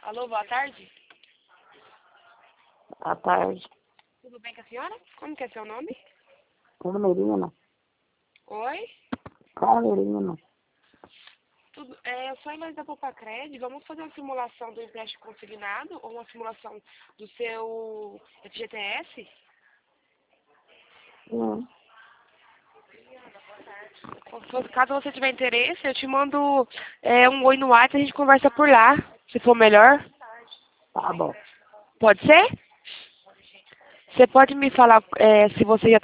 Alô, boa tarde. À tarde. Tudo bem com a senhora? Como que é seu nome? Carmelina. Oi? Carmelina. Eu sou a Heloísa da Popacred. Vamos fazer uma simulação do empréstimo consignado ou uma simulação do seu FGTS? Sim. Caso você tiver interesse, eu te mando um oi no WhatsApp e a gente conversa por lá, se for melhor. Tá bom. Pode ser? Você pode me falar se você já